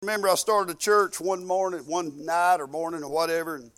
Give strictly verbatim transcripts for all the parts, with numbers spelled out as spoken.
remember I started a church one morning, one night or morning or whatever, and,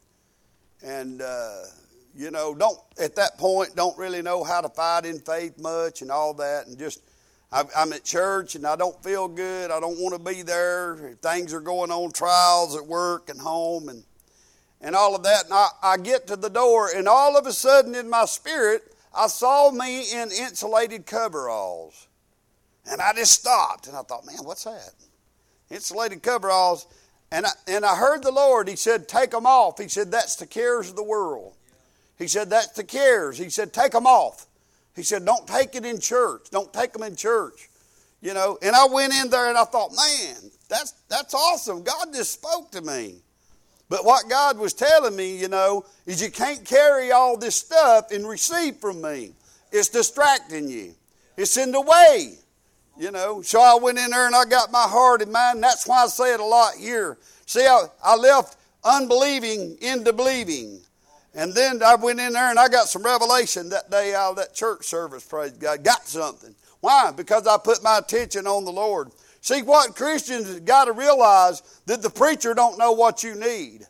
and uh, you know, don't at that point don't really know how to fight in faith much and all that, and just I, I'm at church and I don't feel good. I don't want to be there. Things are going on, trials at work and home, and and all of that. And I, I get to the door, and all of a sudden in my spirit, I saw me in insulated coveralls, and I just stopped and I thought, man, what's that? Insulated coveralls, and I, and I heard the Lord. He said, take them off. He said, that's the cares of the world. He said, that's the cares. He said, take them off. He said, don't take it in church. Don't take them in church. You know, and I went in there and I thought, man, that's that's awesome. God just spoke to me. But what God was telling me, you know, is you can't carry all this stuff and receive from me. It's distracting you. It's in the way. You know, so I went in there and I got my heart in mind. That's why I say it a lot here. See, I, I left unbelieving into believing. And then I went in there and I got some revelation that day out of that church service, praise God. Got something. Why? Because I put my attention on the Lord. See, what Christians got to realize that the preacher don't know what you need.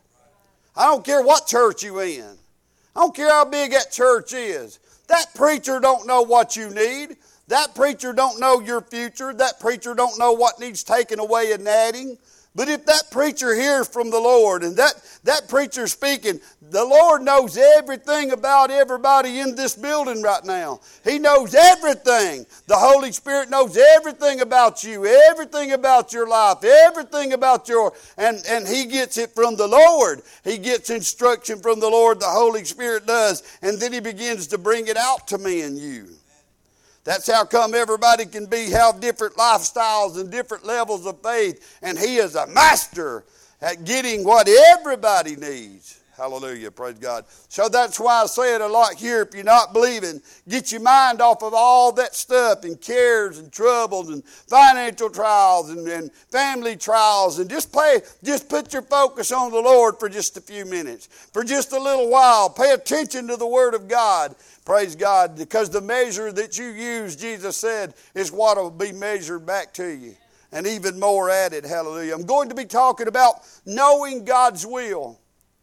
I don't care what church you in. I don't care how big that church is. That preacher don't know what you need. That preacher don't know your future. That preacher don't know what needs taken away and adding. But if that preacher hears from the Lord and that, that preacher speaking, the Lord knows everything about everybody in this building right now. He knows everything. The Holy Spirit knows everything about you, everything about your life, everything about your, and, and He gets it from the Lord. He gets instruction from the Lord, the Holy Spirit does, and then He begins to bring it out to me and you. That's how come everybody can be, have different lifestyles and different levels of faith. And He is a master at getting what everybody needs. Hallelujah, praise God. So that's why I say it a lot here. If you're not believing, get your mind off of all that stuff and cares and troubles and financial trials and, and family trials. And just play, just put your focus on the Lord for just a few minutes. For just a little while. Pay attention to the Word of God. Praise God, because the measure that you use, Jesus said, is what will be measured back to you. And even more added, hallelujah. I'm going to be talking about knowing God's will.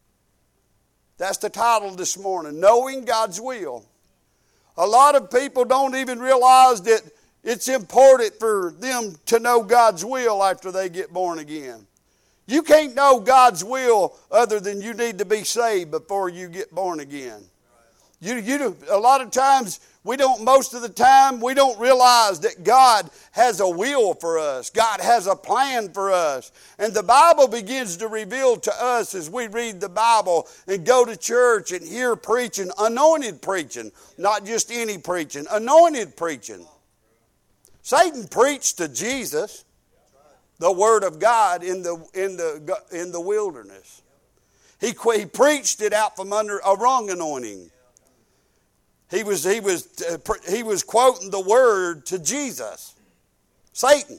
That's the title this morning, Knowing God's Will. A lot of people don't even realize that it's important for them to know God's will after they get born again. You can't know God's will other than you need to be saved before you get born again. You, you, a lot of times, we don't, most of the time, we don't realize that God has a will for us. God has a plan for us. And the Bible begins to reveal to us as we read the Bible and go to church and hear preaching, anointed preaching, not just any preaching, anointed preaching. Satan preached to Jesus the Word of God in the, in the, in the wilderness. He, he preached it out from under a wrong anointing. He was, he was, uh, he was quoting the word to Jesus, Satan.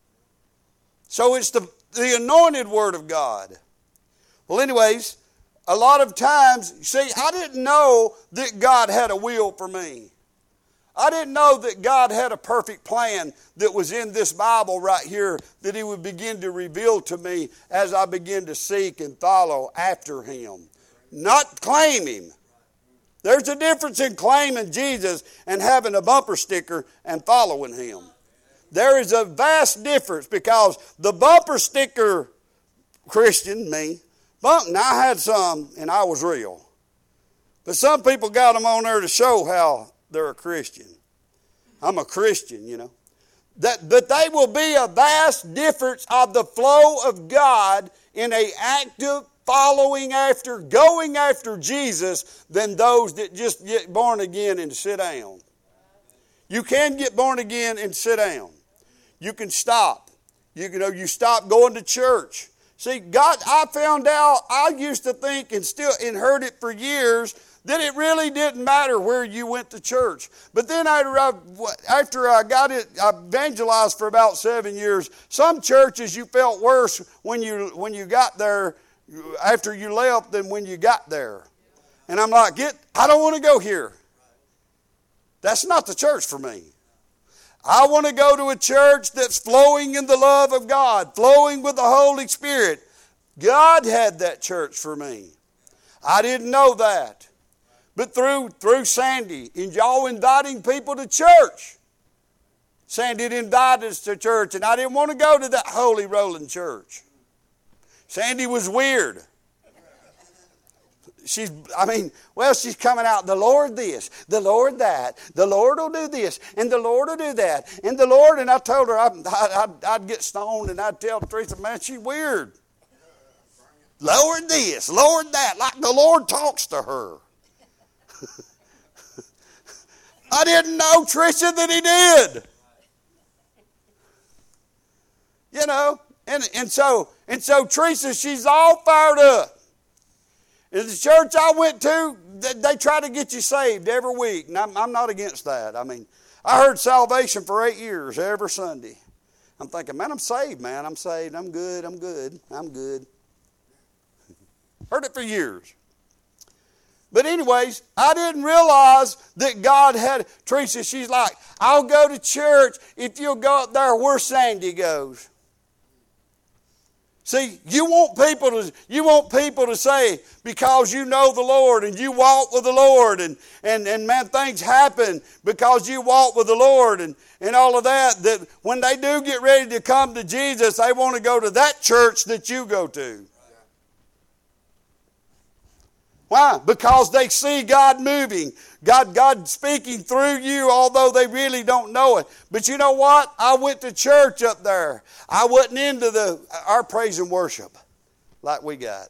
So it's the, the anointed word of God. Well, anyways, a lot of times, see, I didn't know that God had a will for me. I didn't know that God had a perfect plan that was in this Bible right here that He would begin to reveal to me as I begin to seek and follow after Him. Not claim Him. There's a difference in claiming Jesus and having a bumper sticker and following Him. There is a vast difference because the bumper sticker Christian, me, bump, now I had some and I was real. But some people got them on there to show how they're a Christian. I'm a Christian, you know. That, but they will be a vast difference of the flow of God in an active following after, going after Jesus than those that just get born again and sit down. You can get born again and sit down. You can stop. You, you know, you stop going to church. See, God, I found out, I used to think and still and heard it for years that it really didn't matter where you went to church. But then after I, after I got it, I evangelized for about seven years. Some churches you felt worse when you when you got there after you left than when you got there. And I'm like, get, I don't want to go here. That's not the church for me. I want to go to a church that's flowing in the love of God, flowing with the Holy Spirit. God had that church for me. I didn't know that. But through, through Sandy, and y'all inviting people to church. Sandy invited us to church, and I didn't want to go to that holy rolling church. Sandy was weird. She's, I mean, well, she's coming out, the Lord this, the Lord that, the Lord will do this, and the Lord will do that, and the Lord, and I told her I'd, I'd, I'd get stoned, and I'd tell Teresa, man, she's weird. Lord this, Lord that, like the Lord talks to her. I didn't know, Tricia, that he did. You know, and, and so, and so Teresa, she's all fired up. In the church I went to, they, they try to get you saved every week. And I'm, I'm not against that. I mean, I heard salvation for eight years every Sunday. I'm thinking, man, I'm saved, man. I'm saved. I'm good. I'm good. I'm good. Heard it for years. But anyways, I didn't realize that God had, Teresa, she's like, I'll go to church if you'll go up there where Sandy goes. See, you want people to you want people to say, because you know the Lord and you walk with the Lord, and, and, and man, things happen because you walk with the Lord and, and all of that, that when they do get ready to come to Jesus, they want to go to that church that you go to. Why? Because they see God moving, God, God speaking through you, although they really don't know it. But you know what? I went to church up there. I wasn't into the our praise and worship like we got.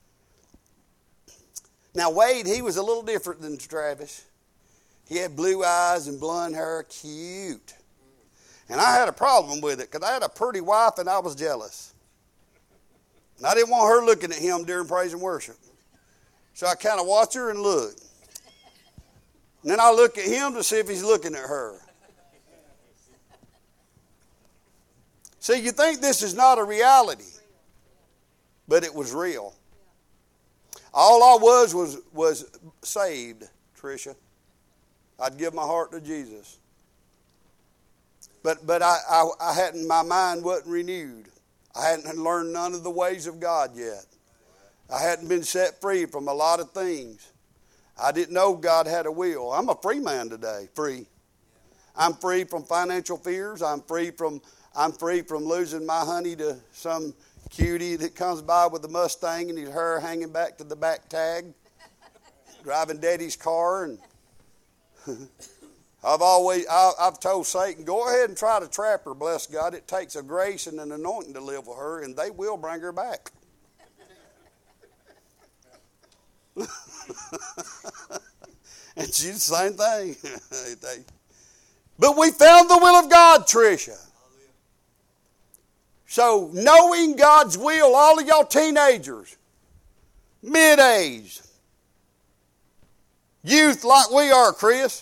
Now Wade, he was a little different than Travis. He had blue eyes and blonde hair, cute. And I had a problem with it because I had a pretty wife and I was jealous. And I didn't want her looking at him during praise and worship. So I kind of watch her and look. And then I look at him to see if he's looking at her. See, you think this is not a reality, but it was real. All I was was, was saved, Tricia. I'd give my heart to Jesus. But but I, I, I hadn't, my mind wasn't renewed. I hadn't learned none of the ways of God yet. I hadn't been set free from a lot of things. I didn't know God had a will. I'm a free man today, free. I'm free from financial fears. I'm free from I'm free from losing my honey to some cutie that comes by with a Mustang and his hair hanging back to the back tag, driving Daddy's car. And I've always I, I've told Satan, go ahead and try to trap her. Bless God, it takes a grace and an anointing to live with her, and they will bring her back. And she's the same thing. But we found the will of God, Tricia. So knowing God's will, all of y'all teenagers, mid-age, youth like we are, Chris,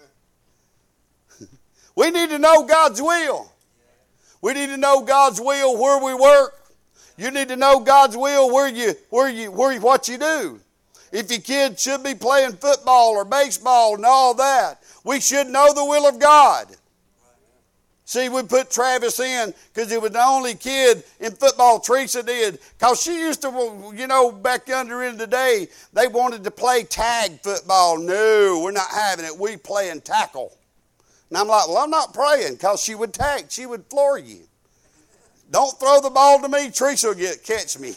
we need to know God's will. We need to know God's will where we work. You need to know God's will where you, where you, where you, what you do. If your kids should be playing football or baseball and all that, we should know the will of God. See, we put Travis in because he was the only kid in football Teresa did. Because she used to, you know, back yonder in the day, they wanted to play tag football. No, we're not having it. We playing tackle. And I'm like, well, I'm not praying, because she would tag. She would floor you. Don't throw the ball to me. Teresa will get, catch me.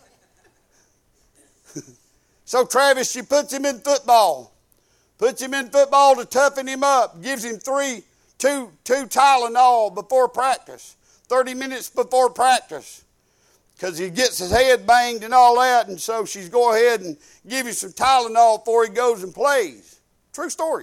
So Travis, she puts him in football. Puts him in football to toughen him up. Gives him three, two, two Tylenol before practice. thirty minutes before practice. Because he gets his head banged and all that. And so she's go ahead and give him some Tylenol before he goes and plays. True story.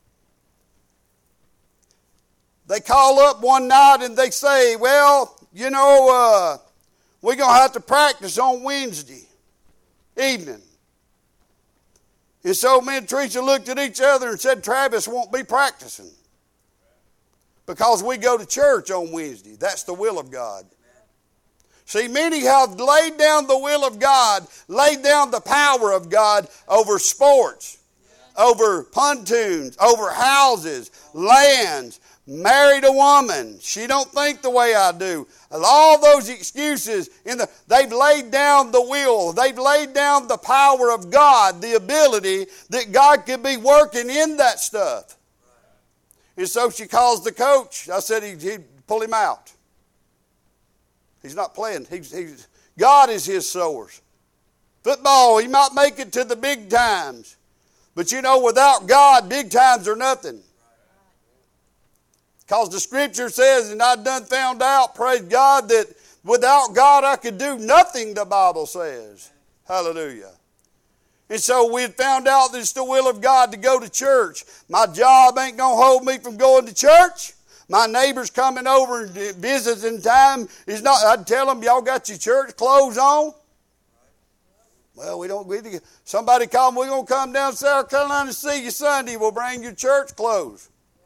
They call up one night and they say, well, you know, uh, we're going to have to practice on Wednesday evening. And so me and Teresa looked at each other and said, Travis won't be practicing because we go to church on Wednesday. That's the will of God. See, many have laid down the will of God, laid down the power of God over sports, over pontoons, over houses, lands, Married a woman. She don't think the way I do. All those excuses, in the, they've laid down the will. They've laid down the power of God, the ability that God could be working in that stuff. And so she calls the coach. I said he'd, he'd pull him out. He's not playing. He's, he's, God is his source. Football, he might make it to the big times. But you know, without God, big times are nothing. Because the scripture says, and I done found out, praise God, that without God I could do nothing, the Bible says. Hallelujah. And so we had found out that it's the will of God to go to church. My job ain't going to hold me from going to church. My neighbors coming over and visiting time is not. I'd tell them, y'all got your church clothes on? Well, we don't. We, somebody called me, we're going to come down to South Carolina to see you Sunday. We'll bring your church clothes.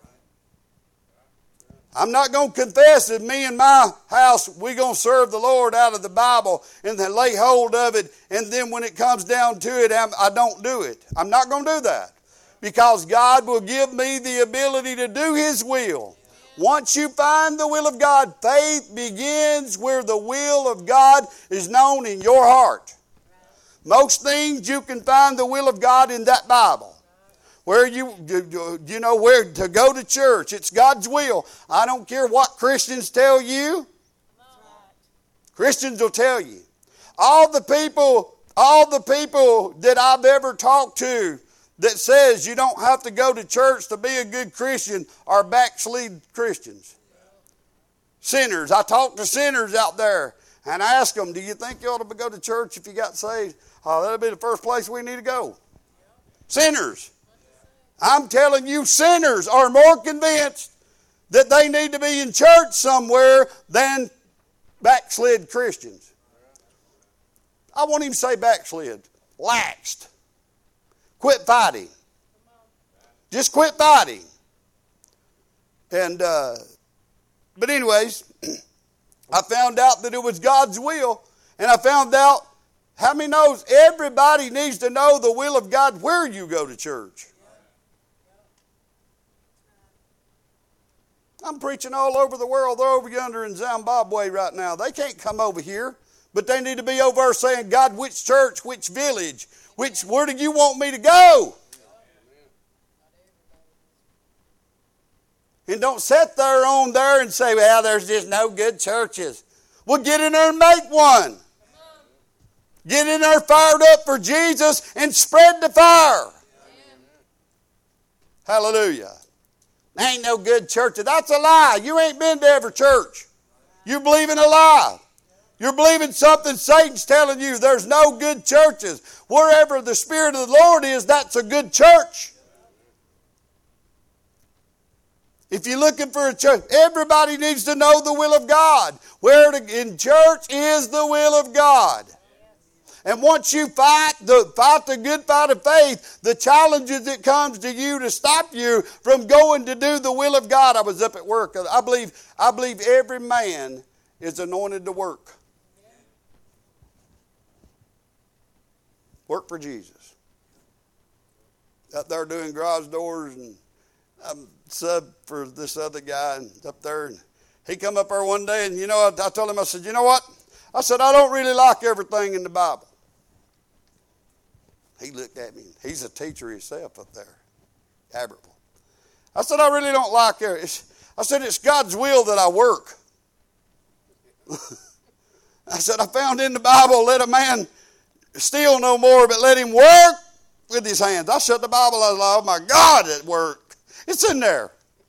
I'm not going to confess that me and my house, we're going to serve the Lord out of the Bible and then lay hold of it, and then when it comes down to it, I'm, I don't do it. I'm not going to do that because God will give me the ability to do His will. Once you find the will of God, faith begins where the will of God is known in your heart. Most things you can find the will of God in that Bible. Where you, you know, where to go to church. It's God's will. I don't care what Christians tell you. Christians will tell you. All the people, all the people that I've ever talked to that says you don't have to go to church to be a good Christian are backslid Christians. Sinners. I talk to sinners out there and I ask them, do you think you ought to go to church if you got saved? Oh, that'll be the first place we need to go. Sinners. I'm telling you, sinners are more convinced that they need to be in church somewhere than backslid Christians. I won't even say backslid. Laxed. Quit fighting. Just quit fighting. And, uh, but anyways, I found out that it was God's will. And I found out, how many knows, everybody needs to know the will of God where you go to church. I'm preaching all over the world. They're over yonder in Zimbabwe right now. They can't come over here. But they need to be over there saying, God, which church, which village, which, where do you want me to go? And don't sit there on there and say, well, there's just no good churches. Well, get in there and make one. Get in there fired up for Jesus and spread the fire. Hallelujah. There ain't no good churches. That's a lie. You ain't been to every church. You're believing a lie. You're believing something Satan's telling you. There's no good churches. Wherever the Spirit of the Lord is, that's a good church. If you're looking for a church, everybody needs to know the will of God. Where to, in church is the will of God. And once you fight the fight the good fight of faith, the challenges that comes to you to stop you from going to do the will of God. I was up at work. I believe I believe every man is anointed to work. Work for Jesus. Up there doing garage doors, and I'm sub for this other guy and up there. And he come up there one day, and you know, I, I told him, I said, you know what? I said, I don't really like everything in the Bible. He looked at me. He's a teacher himself up there, Aberville. I said, I really don't like it. I said, it's God's will that I work. I said, I found in the Bible, let a man steal no more, but let him work with his hands. I shut the Bible. I was like, oh my God, at work. It's in there.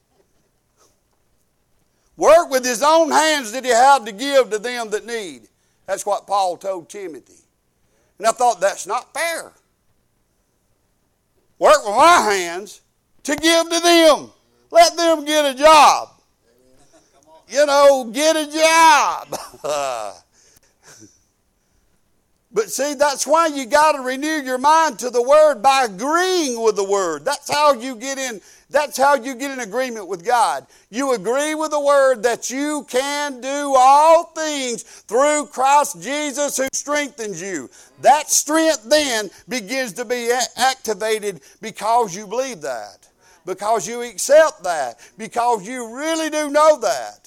Work with his own hands that he had to give to them that need. That's what Paul told Timothy. And I thought, that's not fair. Work with my hands to give to them. Let them get a job. You know, get a job. But see, that's why you got to renew your mind to the Word by agreeing with the Word. That's how you get in. That's how you get in agreement with God. You agree with the Word that you can do all things through Christ Jesus who strengthens you. That strength then begins to be activated because you believe that. Because you accept that. Because you really do know that.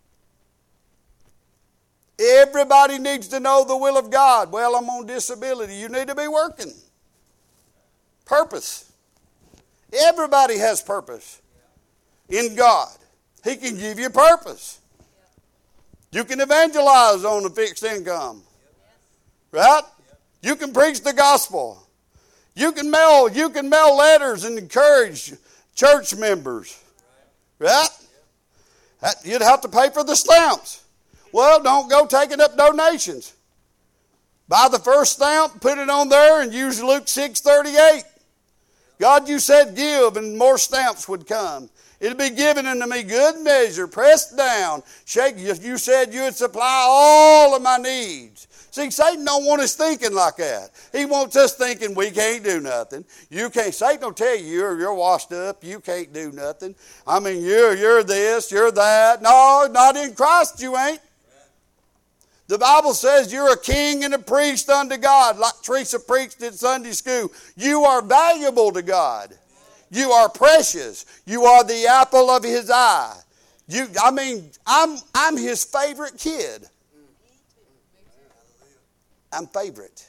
Everybody needs to know the will of God. Well, I'm on disability. You need to be working. Purpose. Everybody has purpose in God. He can give you purpose. You can evangelize on a fixed income. Right? You can preach the gospel. You can mail, you can mail letters and encourage church members. Right? You'd have to pay for the stamps. Well, don't go taking up donations. Buy the first stamp, put it on there, and use Luke six thirty-eight. God, you said give, and more stamps would come. It'll be given unto me good measure, pressed down. Shake. You said you would supply all of my needs. See, Satan don't want us thinking like that. He wants us thinking we can't do nothing. You can't. Satan will tell you you're, you're washed up. You can't do nothing. I mean, you're, you're this, you're that. No, not in Christ you ain't. The Bible says you're a king and a priest unto God, like Teresa preached in Sunday school. You are valuable to God. You are precious. You are the apple of his eye. You, I mean, I'm, I'm his favorite kid. I'm favorite.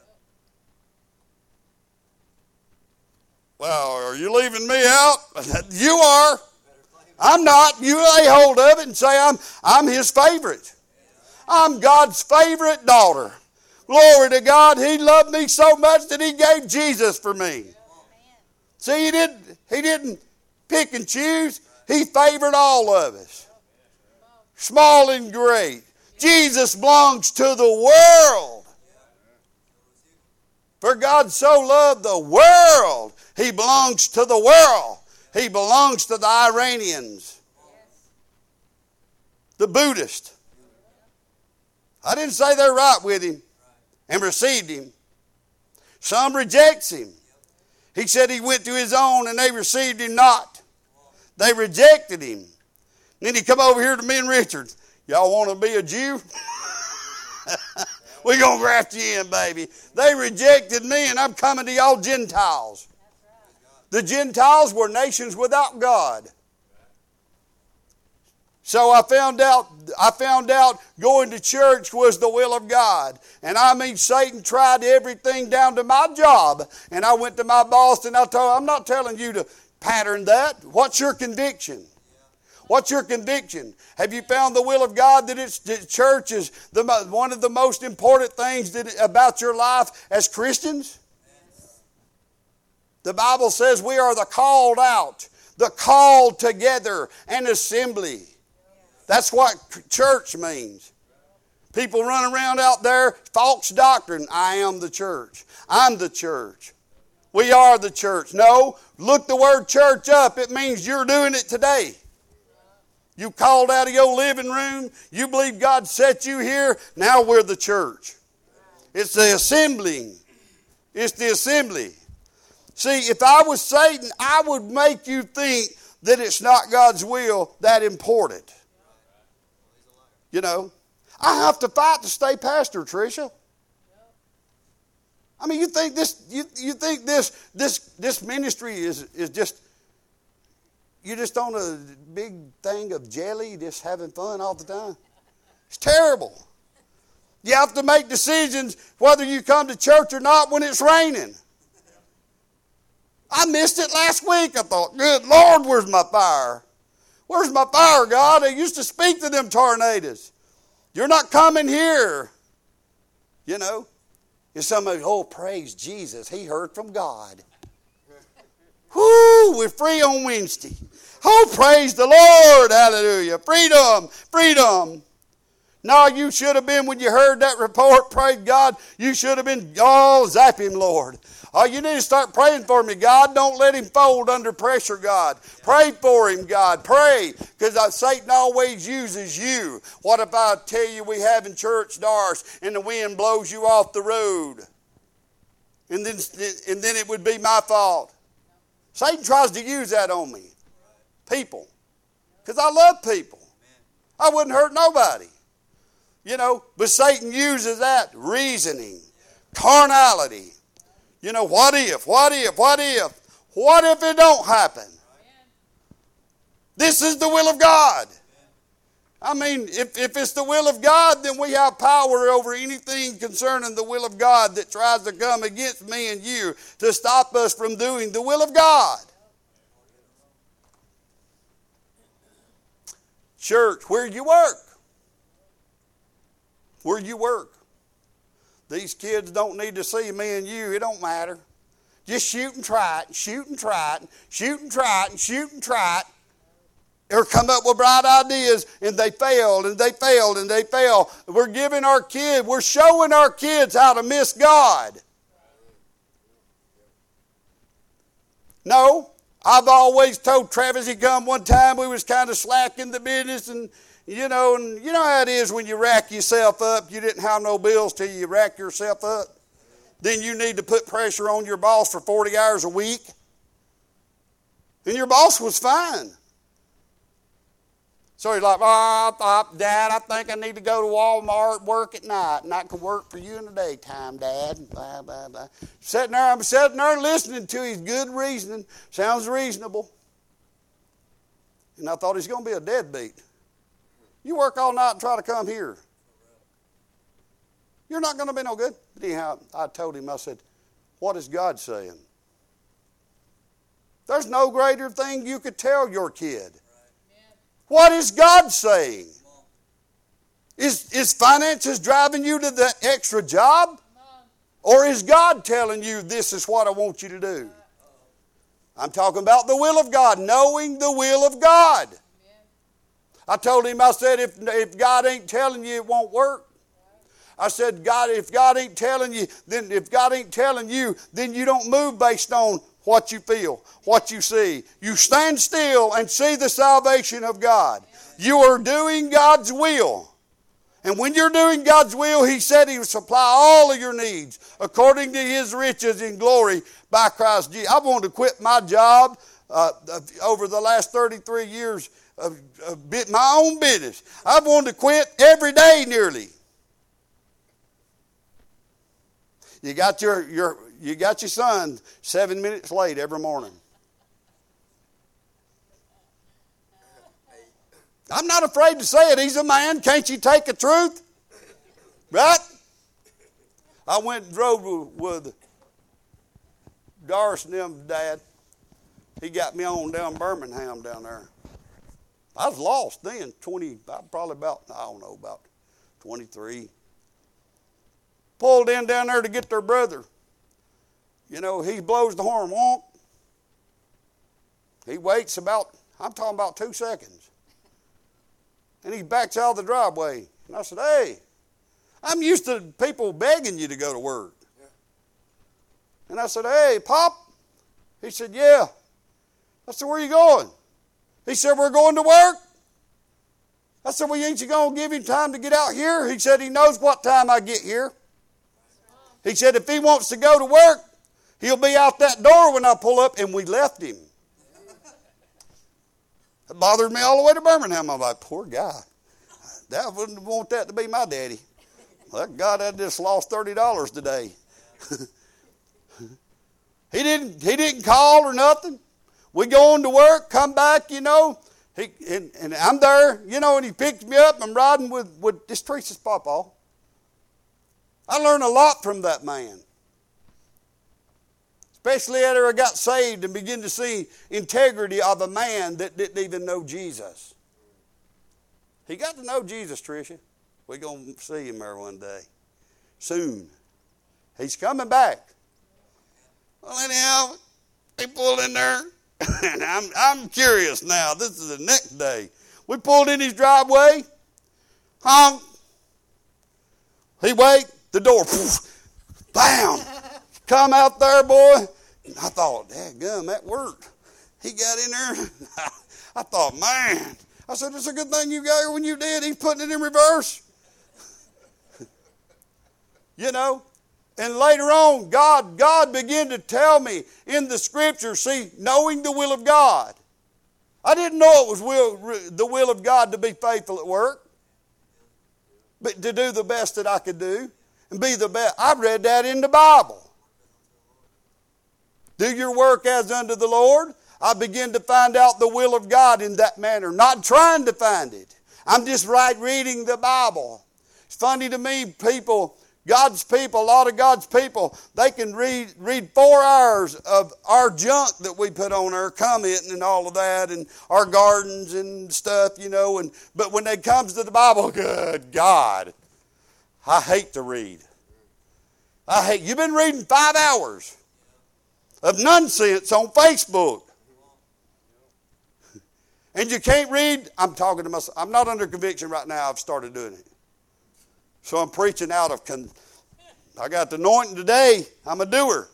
Well, are you leaving me out? You are. I'm not. You lay hold of it and say I'm, I'm his favorite. I'm God's favorite daughter. Glory to God. He loved me so much that he gave Jesus for me. See, he didn't, he didn't pick and choose. He favored all of us. Small and great. Jesus belongs to the world. For God so loved the world. He belongs to the world. He belongs to the Iranians. The Buddhists. I didn't say they're right with him and received him. Some rejects him. He said he went to his own and they received him not. They rejected him. Then he come over here to me and Richard. Y'all want to be a Jew? We're going to graft you in, baby. They rejected me and I'm coming to y'all Gentiles. The Gentiles were nations without God. So I found out, I found out going to church was the will of God. And I mean, Satan tried everything down to my job. And I went to my boss and I told him, I'm not telling you to pattern that. What's your conviction? What's your conviction? Have you found the will of God that it's, that church is the, one of the most important things that, about your life as Christians? The Bible says we are the called out, the called together, an assembly. That's what church means. People run around out there, false doctrine. I am the church. I'm the church. We are the church. No, look the word church up. It means you're doing it today. You called out of your living room. You believe God set you here. Now we're the church. It's the assembling. It's the assembly. See, if I was Satan, I would make you think that it's not God's will that important. You know, I have to fight to stay pastor, Tricia. I mean, you think this? You, you think this? This this ministry is is just you just on a big thing of jelly, just having fun all the time? It's terrible. You have to make decisions whether you come to church or not when it's raining. I missed it last week. I thought, good Lord, where's my fire? Where's my fire, God? I used to speak to them tornadoes. You're not coming here. You know, and somebody, oh, praise Jesus. He heard from God. Whoo, we're free on Wednesday. Oh, praise the Lord. Hallelujah. Freedom, freedom. No, you should have been, when you heard that report, praise God, you should have been, oh, zap him, Lord. Oh, you need to start praying for me, God. Don't let him fold under pressure, God. Pray for him, God. Pray, because Satan always uses you. What if I tell you we have in church doors and the wind blows you off the road? And then, and then it would be my fault. Satan tries to use that on me. People. Because I love people. I wouldn't hurt nobody. You know, but Satan uses that reasoning, carnality. You know, what if, what if, what if? What if it don't happen? This is the will of God. I mean, if, if it's the will of God, then we have power over anything concerning the will of God that tries to come against me and you to stop us from doing the will of God. Church, where you work. Where you work. These kids don't need to see me and you. It don't matter. Just shoot and try it, shoot and try it, shoot and try it, and shoot and try it. Or come up with bright ideas, and they failed, and they failed, and they failed. We're giving our kids, we're showing our kids how to miss God. No, I've always told Travis, he come one time, we was kind of slack in the business, and you know, and you know how it is when you rack yourself up. You didn't have no bills till you rack yourself up. Then you need to put pressure on your boss for forty hours a week. And your boss was fine. So he's like, oh, Dad, I think I need to go to Walmart, work at night, and I can work for you in the daytime, Dad. Blah, blah, blah. Sitting there, I'm sitting there listening to his good reasoning. Sounds reasonable. And I thought he's going to be a deadbeat. You work all night and try to come here. You're not going to be no good. But anyhow, I told him, I said, what is God saying? There's no greater thing you could tell your kid. What is God saying? Is, is finances driving you to the extra job? Or is God telling you this is what I want you to do? I'm talking about the will of God, knowing the will of God. I told him, I said, if, if God ain't telling you, it won't work. I said, God, if God ain't telling you, then if God ain't telling you, then you don't move based on what you feel, what you see. You stand still and see the salvation of God. You are doing God's will. And when you're doing God's will, He said He will supply all of your needs according to His riches in glory by Christ Jesus. I wanted to quit my job uh, over the last thirty-three years of, of my own business. I wanted to quit every day nearly. You got your, your you got your son seven minutes late every morning. I'm not afraid to say it. He's a man. Can't you take the truth? Right? I went and drove with Doris and them, Dad. He got me on down Birmingham down there. I was lost then. Twenty, probably about I don't know about twenty-three. Pulled in down there to get their brother. You know, he blows the horn, wonk. He waits about, I'm talking about two seconds. And he backs out of the driveway. And I said, hey, I'm used to people begging you to go to work. And I said, hey, Pop. He said, yeah. I said, where are you going? He said, we're going to work. I said, well, ain't you going to give him time to get out here? He said, he knows what time I get here. He said, if he wants to go to work, he'll be out that door when I pull up, and we left him. It bothered me all the way to Birmingham. I'm like, poor guy. That wouldn't want that to be my daddy. Well, God, I just lost thirty dollars today. he didn't he didn't call or nothing. We go on to work, come back, you know, he and, and I'm there, you know, and he picks me up. I'm riding with, with this Teresa's papa. I learned a lot from that man. Especially after I got saved and began to see integrity of a man that didn't even know Jesus. He got to know Jesus, Tricia. We're going to see him there one day. Soon. He's coming back. Well, anyhow, he pulled in there. And I'm, I'm curious now. This is the next day. We pulled in his driveway. Honk. He wait. The door. Poof, bam. Come out there, boy. And I thought, dadgum, that worked. He got in there. I thought, man. I said, it's a good thing you got here when you did. He's putting it in reverse. You know. And later on, God, God began to tell me in the Scripture, see, knowing the will of God. I didn't know it was will, the will of God to be faithful at work, but to do the best that I could do and be the best. I read that in the Bible. Do your work as unto the Lord. I begin to find out the will of God in that manner, not trying to find it. I'm just right reading the Bible. It's funny to me, people, God's people, a lot of God's people, they can read read four hours of our junk that we put on there, commenting and all of that, and our gardens and stuff, you know. And but when it comes to the Bible, good God, I hate to read. I hate. You've been reading five hours of nonsense on Facebook. And you can't read. I'm talking to myself. I'm not under conviction right now. I've started doing it. So I'm preaching out of, con- I got the anointing today. I'm a doer.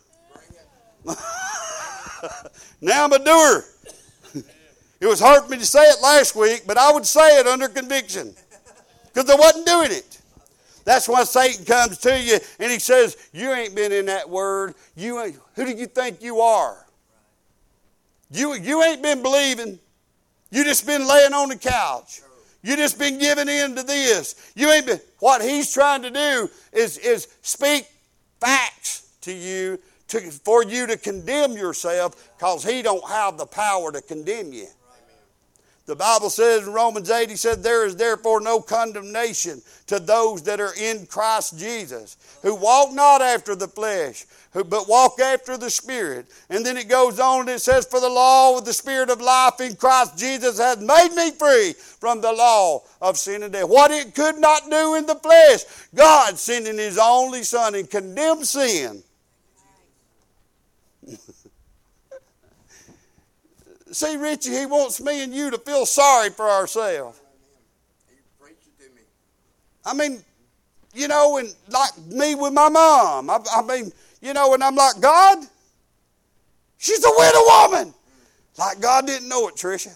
Now I'm a doer. It was hard for me to say it last week, but I would say it under conviction. Because I wasn't doing it. That's why Satan comes to you and he says, you ain't been in that word. You ain't, who do you think you are? You, you ain't been believing. You just been laying on the couch. You just been giving in to this. You ain't been. What he's trying to do is, is speak facts to you to, for you to condemn yourself, because he don't have the power to condemn you. The Bible says in Romans eight, he said, there is therefore no condemnation to those that are in Christ Jesus, who walk not after the flesh, who, but walk after the Spirit. And then it goes on and it says, for the law of the Spirit of life in Christ Jesus hath made me free from the law of sin and death. What it could not do in the flesh, God sending his only Son and condemned sin. See, Richie, he wants me and you to feel sorry for ourselves. I mean, you know, and like me with my mom. I, I mean, you know, and I'm like, God, she's a widow woman. Like God didn't know it, Tricia.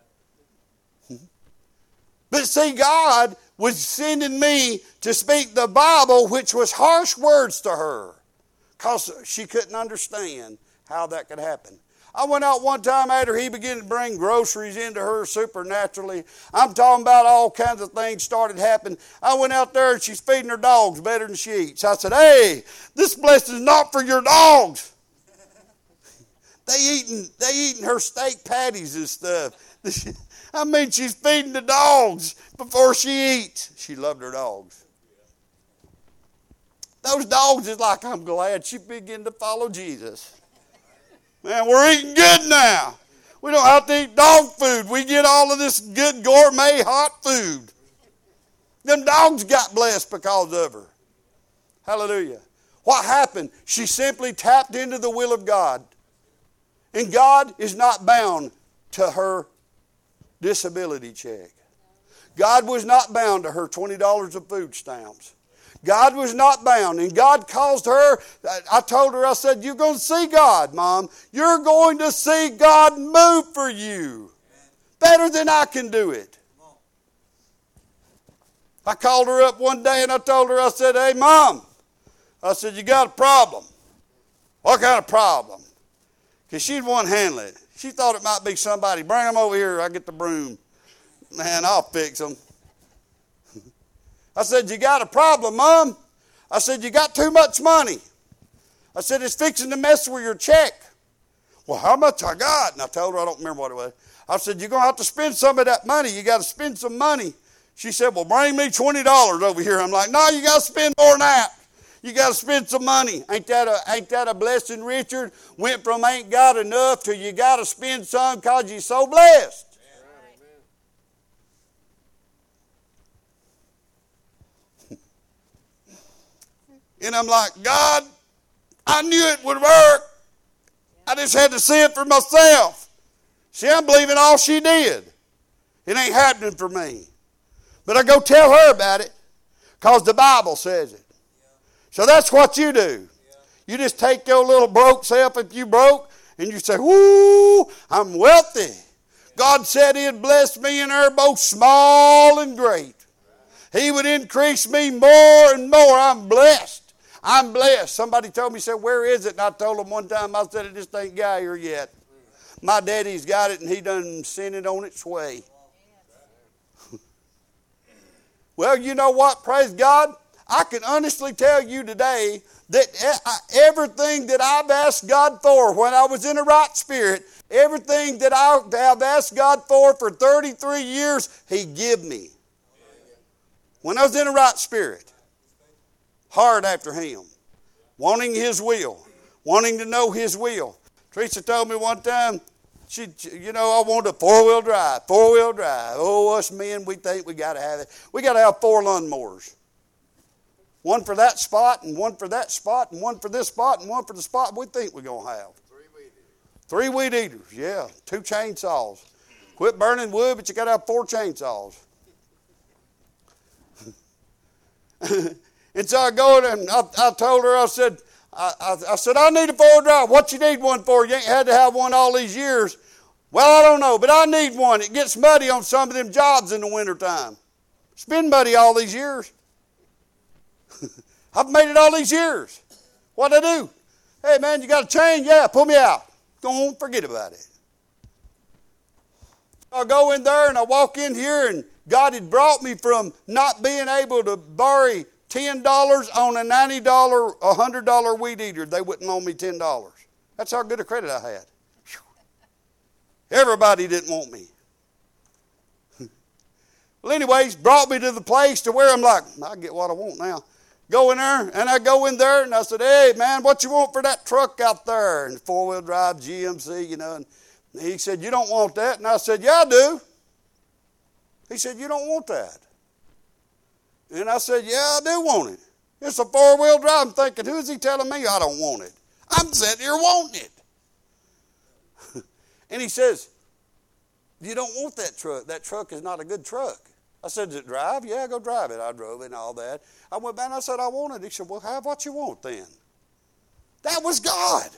But see, God was sending me to speak the Bible, which was harsh words to her, because she couldn't understand how that could happen. I went out one time after he began to bring groceries into her supernaturally. I'm talking about all kinds of things started happening. I went out there and she's feeding her dogs better than she eats. I said, hey, this blessing is not for your dogs. they eating, they eating her steak patties and stuff. I mean, she's feeding the dogs before she eats. She loved her dogs. Those dogs is like, I'm glad she began to follow Jesus. Man, we're eating good now. We don't have to eat dog food. We get all of this good gourmet hot food. Them dogs got blessed because of her. Hallelujah. What happened? She simply tapped into the will of God. And God is not bound to her disability check. God was not bound to her twenty dollars of food stamps. God was not bound. And God caused her, I told her, I said, you're going to see God, Mom. You're going to see God move for you. Better than I can do it. I called her up one day and I told her, I said, hey, Mom. I said, you got a problem. What kind of problem? Because she didn't want to handle it. She thought it might be somebody. Bring them over here. I get the broom. Man, I'll fix them. I said, you got a problem, Mom? I said, you got too much money. I said, it's fixing to mess with your check. Well, how much I got? And I told her, I don't remember what it was. I said, you're going to have to spend some of that money. You got to spend some money. She said, well, bring me twenty dollars over here. I'm like, no, you got to spend more than that. You got to spend some money. Ain't that a, ain't that a blessing, Richard? Went from ain't got enough to you got to spend some because you're so blessed. And I'm like, God, I knew it would work. I just had to see it for myself. See, I'm believing all she did. It ain't happening for me. But I go tell her about it because the Bible says it. So that's what you do. You just take your little broke self if you broke and you say, whoo, I'm wealthy. God said he'd bless me and her both small and great. He would increase me more and more. I'm blessed. I'm blessed. Somebody told me, said, where is it? And I told them one time, I said, it just ain't got here yet. My daddy's got it and he done sent it on its way. Well, you know what? Praise God. I can honestly tell you today that everything that I've asked God for when I was in a right spirit, everything that I have asked God for for thirty-three years, He give me. When I was in a right spirit, hard after Him, wanting His will, wanting to know His will. Teresa told me one time, she, you know, I want a four-wheel drive, four-wheel drive. Oh, us men, we think we got to have it. We got to have four lawnmowers. One for that spot, and one for that spot, and one for this spot, and one for the spot we think we're going to have. Three weed eaters. Three weed eaters, yeah. Two chainsaws. Quit burning wood, but you got to have four chainsaws. And so I go and I, I told her, I said, I, I, I said, I need a four-wheel drive. What you need one for? You ain't had to have one all these years. Well, I don't know, but I need one. It gets muddy on some of them jobs in the wintertime. It's been muddy all these years. I've made it all these years. What'd I do? Hey, man, you got a chain? Yeah, pull me out. Go on, forget about it. I go in there and I walk in here, and God had brought me from not being able to borrow ten dollars on a ninety dollars, one hundred dollars weed eater. They wouldn't loan me ten dollars. That's how good a credit I had. Everybody didn't want me. Well, anyways, brought me to the place to where I'm like, I get what I want now. Go in there, and I go in there, and I said, hey, man, what you want for that truck out there? And four-wheel drive G M C, you know. And he said, you don't want that? And I said, yeah, I do. He said, you don't want that? And I said, yeah, I do want it. It's a four-wheel drive. I'm thinking, who is he telling me I don't want it? I'm sitting here wanting it. And he says, you don't want that truck. That truck is not a good truck. I said, does it drive? Yeah, go drive it. I drove it and all that. I went back and I said, I want it. He said, well, have what you want then. That was God.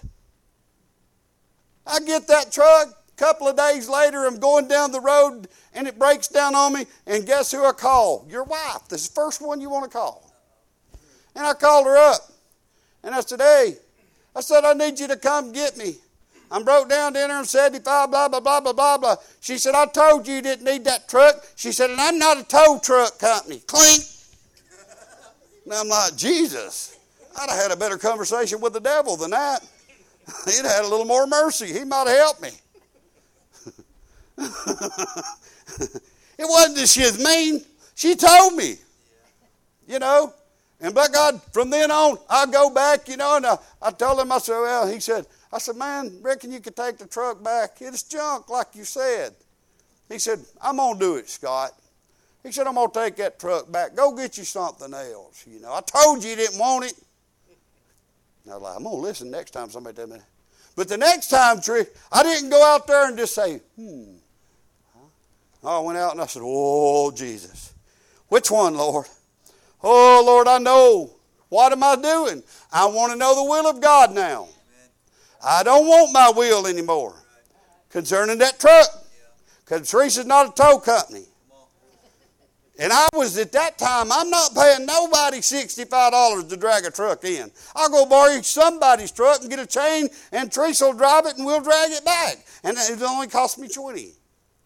I get that truck. A couple of days later, I'm going down the road, and it breaks down on me, and guess who I call? Your wife. This is the first one you want to call. And I called her up, and I said, hey, I said, I need you to come get me. I'm broke down to Interim seventy-five, blah, blah, blah, blah, blah, blah. She said, I told you you didn't need that truck. She said, and I'm not a tow truck company. Clink. And I'm like, Jesus, I'd have had a better conversation with the devil than that. He'd had a little more mercy. He might have helped me. It wasn't that she was mean. She told me. You know. And by God, from then on, I go back, you know, and I, I told him, I said, well, he said, I said, man, reckon you could take the truck back. It's junk, like you said. He said, I'm going to do it, Scott. He said, I'm going to take that truck back. Go get you something else. You know, I told you you didn't want it. And I was like, I'm going to listen next time somebody tell me that. But the next time, Trish, I didn't go out there and just say, hmm. I went out and I said, oh, Jesus. Which one, Lord? Oh, Lord, I know. What am I doing? I want to know the will of God now. I don't want my will anymore concerning that truck. Because Teresa's not a tow company. And I was at that time, I'm not paying nobody sixty-five dollars to drag a truck in. I'll go borrow somebody's truck and get a chain, and Teresa will drive it and we'll drag it back. And it only cost me twenty dollars.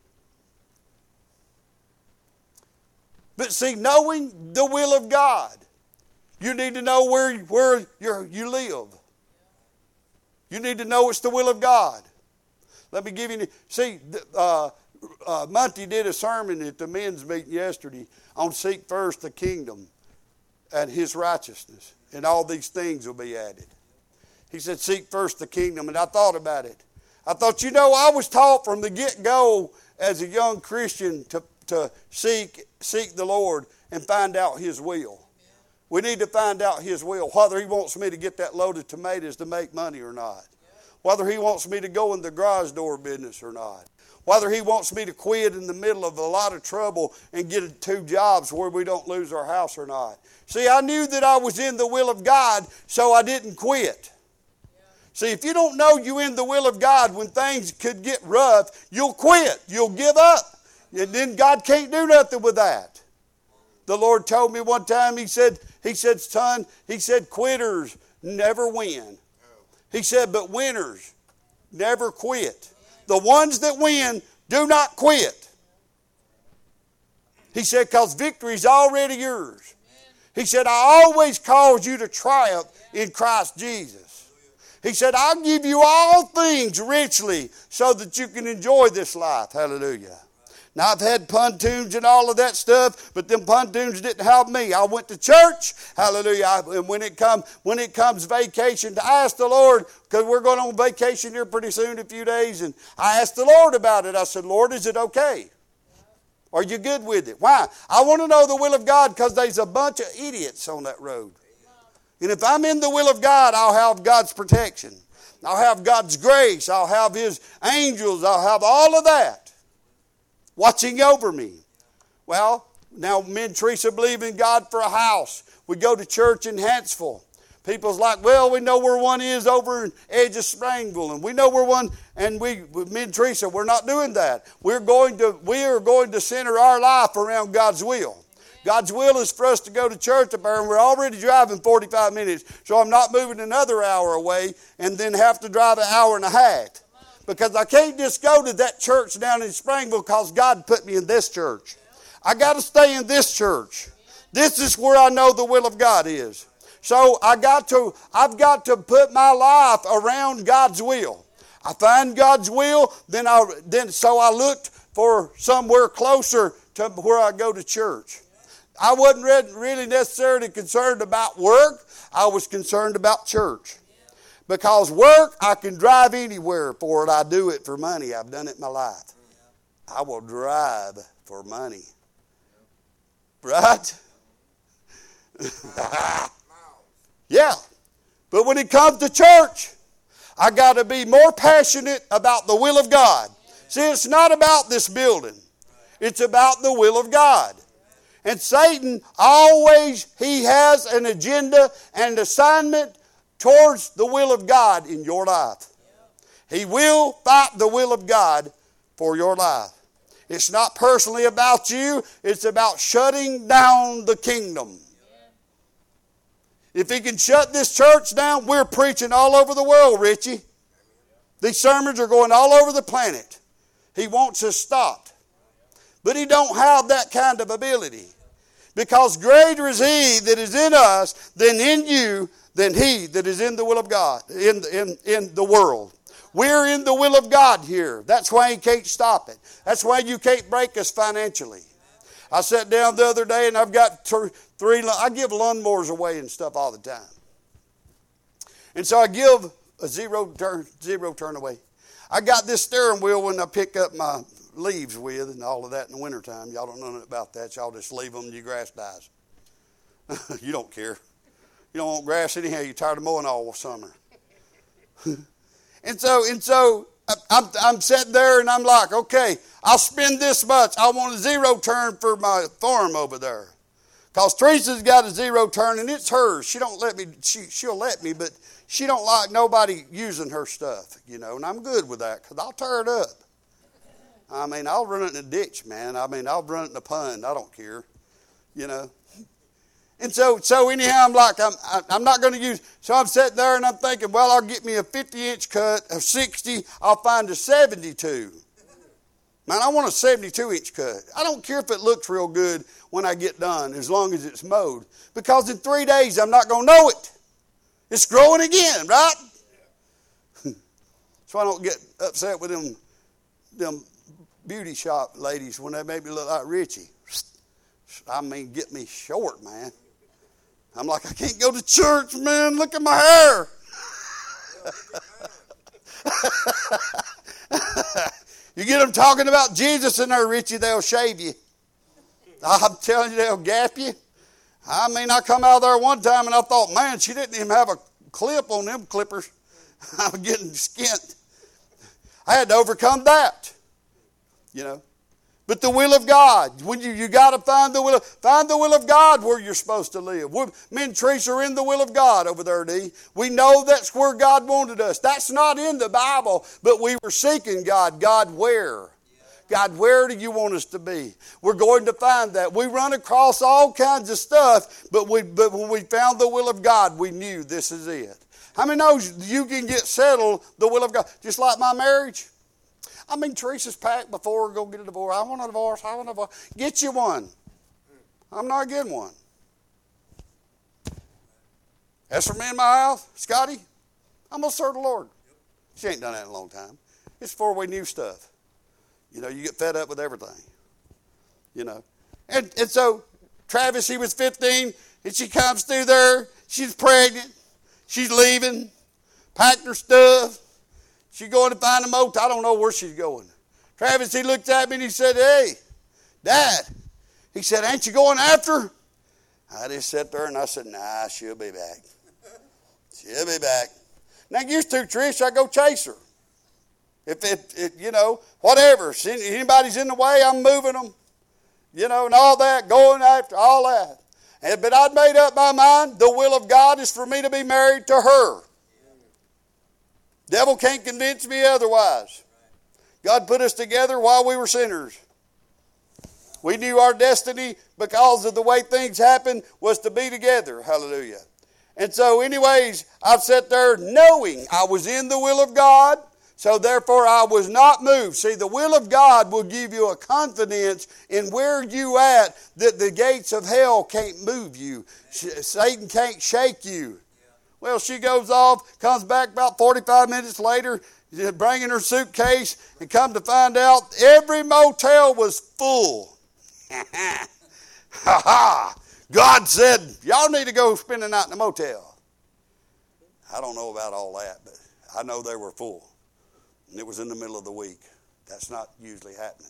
But see, knowing the will of God, you need to know where, where you're, you live. You need to know it's the will of God. Let me give you, see, uh, uh, Monty did a sermon at the men's meeting yesterday on seek first the kingdom and His righteousness, and all these things will be added. He said, seek first the kingdom, and I thought about it. I thought, you know, I was taught from the get-go as a young Christian to, to seek, seek the Lord and find out His will. We need to find out His will, whether He wants me to get that load of tomatoes to make money or not. Whether He wants me to go in the garage door business or not. Whether He wants me to quit in the middle of a lot of trouble and get two jobs where we don't lose our house or not. See, I knew that I was in the will of God, so I didn't quit. See, if you don't know you're in the will of God, when things could get rough, you'll quit. You'll give up. And then God can't do nothing with that. The Lord told me one time, He said, He said, son, He said, quitters never win. He said, but winners never quit. The ones that win do not quit. He said, because victory is already yours. He said, I always cause you to triumph in Christ Jesus. He said, I'll give you all things richly so that you can enjoy this life. Hallelujah. Now, I've had pontoons and all of that stuff, but them pontoons didn't help me. I went to church, hallelujah, and when it, come, when it comes vacation, I asked the Lord, because we're going on vacation here pretty soon, a few days, and I asked the Lord about it. I said, Lord, is it okay? Are you good with it? Why? I want to know the will of God because there's a bunch of idiots on that road. And if I'm in the will of God, I'll have God's protection. I'll have God's grace. I'll have His angels. I'll have all of that watching over me. Well, now me and Teresa believe in God for a house. We go to church in Huntsville. People's like, well, we know where one is over in edge of Springville, and we know where one, and we, me and Teresa, we're not doing that. We're going to, we are going to center our life around God's will. God's will is for us to go to church up there, and we're already driving forty-five minutes, so I'm not moving another hour away and then have to drive an hour and a half. Because I can't just go to that church down in Springville because God put me in this church. I got to stay in this church. This is where I know the will of God is. So I got to, I've got to put my life around God's will. I find God's will, then I then so I looked for somewhere closer to where I go to church. I wasn't really necessarily concerned about work. I was concerned about church. Because work, I can drive anywhere for it. I do it for money. I've done it in my life. I will drive for money. Right? Yeah. But when it comes to church, I got to be more passionate about the will of God. See, it's not about this building. It's about the will of God. And Satan always, he has an agenda and an assignment towards the will of God in your life. He will fight the will of God for your life. It's not personally about you. It's about shutting down the kingdom. If he can shut this church down, we're preaching all over the world, Richie. These sermons are going all over the planet. He wants us stopped. But he don't have that kind of ability. Because greater is he that is in us than in you, than he that is in the will of God, in, in, in the world. We're in the will of God here. That's why he can't stop it. That's why you can't break us financially. I sat down the other day and I've got three, I give lawnmowers away and stuff all the time. And so I give a zero turn, zero turn away. I got this steering wheel when I pick up my leaves with and all of that in the wintertime. Y'all don't know nothing about that. Y'all just leave them and your grass dies. You don't care. You don't want grass anyhow. You're tired of mowing all summer. and so, and so I'm, I'm sitting there and I'm like, okay, I'll spend this much. I want a zero turn for my farm over there. Because Teresa's got a zero turn and it's hers. She don't let me, she, she'll let me, but she don't like nobody using her stuff, you know, and I'm good with that because I'll tear it up. I mean, I'll run it in a ditch, man. I mean, I'll run it in a pond. I don't care, you know. And so, so anyhow, I'm like, I'm, I'm not going to use. So I'm sitting there and I'm thinking, well, I'll get me a fifty-inch cut, a sixty. I'll find a seventy-two. Man, I want a seventy-two inch cut. I don't care if it looks real good when I get done, as long as it's mowed. Because in three days, I'm not going to know it. It's growing again, right? So I don't get upset with them, them beauty shop ladies when they make me look like Richie. I mean, get me short, man. I'm like, I can't go to church, man. Look at my hair. You get them talking about Jesus in there, Richie, they'll shave you. I'm telling you, they'll gap you. I mean, I come out there one time and I thought, man, she didn't even have a clip on them clippers. I'm getting skint. I had to overcome that, you know. But the will of God, when you you got to find the will of, find the will of God where you're supposed to live. We're, me and Teresa are in the will of God over there, D. We know that's where God wanted us. That's not in the Bible, but we were seeking God. God, where? God, where do you want us to be? We're going to find that. We run across all kinds of stuff, but we but when we found the will of God, we knew this is it. How many knows you can get settled the will of God? Just like my marriage. I mean, Teresa's packed before go get a divorce. I want a divorce. I want a divorce. Get you one. I'm not getting one. As for me and my house, Scotty, I'm going to serve the Lord. She ain't done that in a long time. It's before we knew stuff. You know, you get fed up with everything. You know. And, and so Travis, he was fifteen, and she comes through there. She's pregnant. She's leaving, packed her stuff. She's going to find a motel. I don't know where she's going. Travis, he looked at me and he said, hey, Dad. He said, ain't you going after her? I just sat there and I said, nah, she'll be back. She'll be back. Now, used to, Trish, I go chase her. If it, it, you know, whatever. If anybody's in the way, I'm moving them. You know, and all that, going after, all that. And, but I'd made up my mind, the will of God is for me to be married to her. Devil can't convince me otherwise. God put us together while we were sinners. We knew our destiny because of the way things happened was to be together. Hallelujah. And so anyways, I sat there knowing I was in the will of God. So therefore I was not moved. See, the will of God will give you a confidence in where you at that the gates of hell can't move you. Satan can't shake you. Well, she goes off, comes back about forty-five minutes later, bringing her suitcase, and come to find out every motel was full. Ha ha! God said, y'all need to go spend the night in a motel. I don't know about all that, but I know they were full. And it was in the middle of the week. That's not usually happening.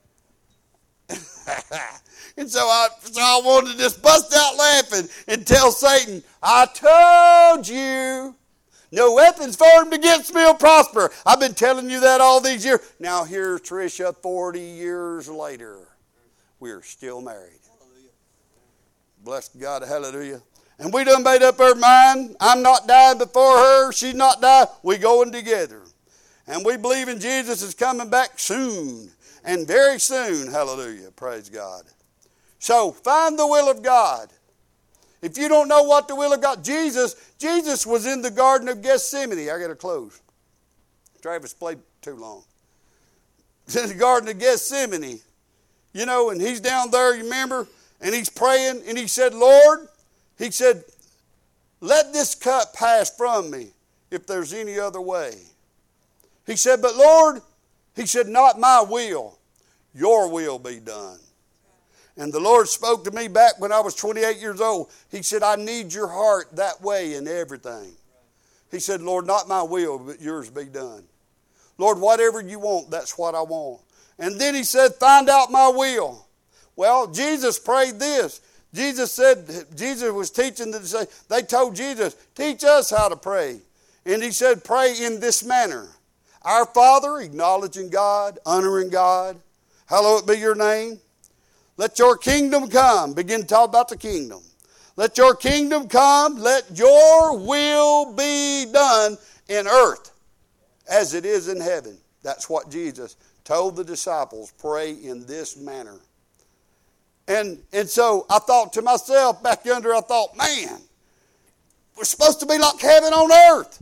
And so I, so I wanted to just bust out laughing and tell Satan, I told you, no weapons formed against me will prosper. I've been telling you that all these years. Now here's Tricia forty years later. We're still married. Hallelujah. Bless God, hallelujah. And we done made up our mind. I'm not dying before her. She's not dying. We going together. And we believe in Jesus is coming back soon. And very soon, hallelujah, praise God. So, find the will of God. If you don't know what the will of God, Jesus, Jesus was in the Garden of Gethsemane. I got to close. Travis played too long. He's in the Garden of Gethsemane. You know, and he's down there, you remember? And he's praying, and he said, Lord, he said, let this cup pass from me if there's any other way. He said, but Lord, he said, not my will, your will be done. And the Lord spoke to me back when I was twenty-eight years old. He said, I need your heart that way in everything. He said, Lord, not my will, but yours be done. Lord, whatever you want, that's what I want. And then he said, find out my will. Well, Jesus prayed this. Jesus said, Jesus was teaching them to say, they told Jesus, teach us how to pray. And he said, pray in this manner. Our Father, acknowledging God, honoring God. Hallowed be your name. Let your kingdom come. Begin to talk about the kingdom. Let your kingdom come. Let your will be done in earth as it is in heaven. That's what Jesus told the disciples. Pray in this manner. And, and so I thought to myself back yonder, I thought, man, we're supposed to be like heaven on earth.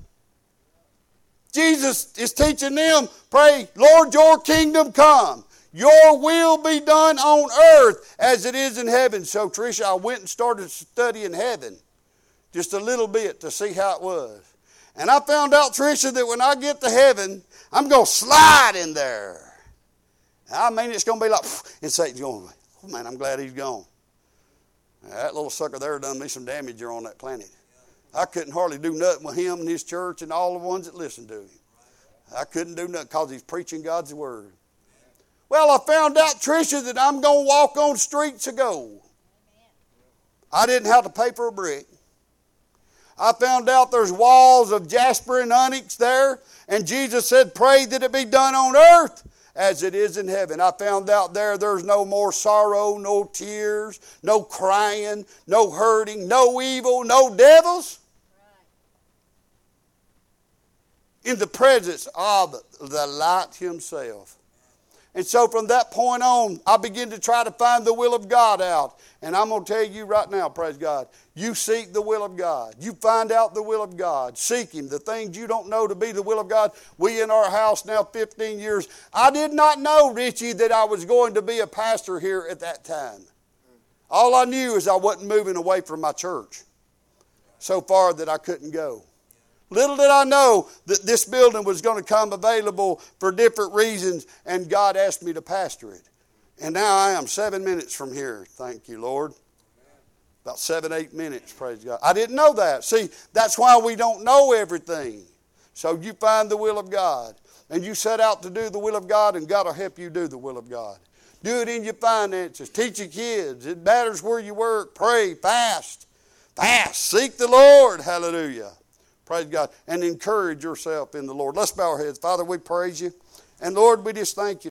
Jesus is teaching them, pray, Lord, your kingdom come. Your will be done on earth as it is in heaven. So, Tricia, I went and started studying heaven just a little bit to see how it was. And I found out, Tricia, that when I get to heaven, I'm going to slide in there. I mean, it's going to be like, and Satan's going, oh, man, I'm glad he's gone. That little sucker there done me some damage here on that planet. I couldn't hardly do nothing with him and his church and all the ones that listened to him. I couldn't do nothing because he's preaching God's word. Well, I found out, Tricia, that I'm going to walk on streets of gold. I didn't have to pay for a brick. I found out there's walls of jasper and onyx there. And Jesus said, pray that it be done on earth as it is in heaven. I found out there there's no more sorrow, no tears, no crying, no hurting, no evil, no devils. In the presence of the light himself. And so from that point on, I begin to try to find the will of God out. And I'm going to tell you right now, praise God, you seek the will of God. You find out the will of God. Seek him. The things you don't know to be the will of God. We in our house now fifteen years. I did not know, Richie, that I was going to be a pastor here at that time. All I knew is I wasn't moving away from my church. so far that I couldn't go. Little did I know that this building was going to come available for different reasons, and God asked me to pastor it. And now I am seven minutes from here. Thank you, Lord. About seven, eight minutes, praise God. I didn't know that. See, that's why we don't know everything. So you find the will of God, and you set out to do the will of God, and God will help you do the will of God. Do it in your finances. Teach your kids. It matters where you work. Pray, fast. Fast. Seek the Lord. Hallelujah. Praise God. And encourage yourself in the Lord. Let's bow our heads. Father, we praise you. And Lord, we just thank you.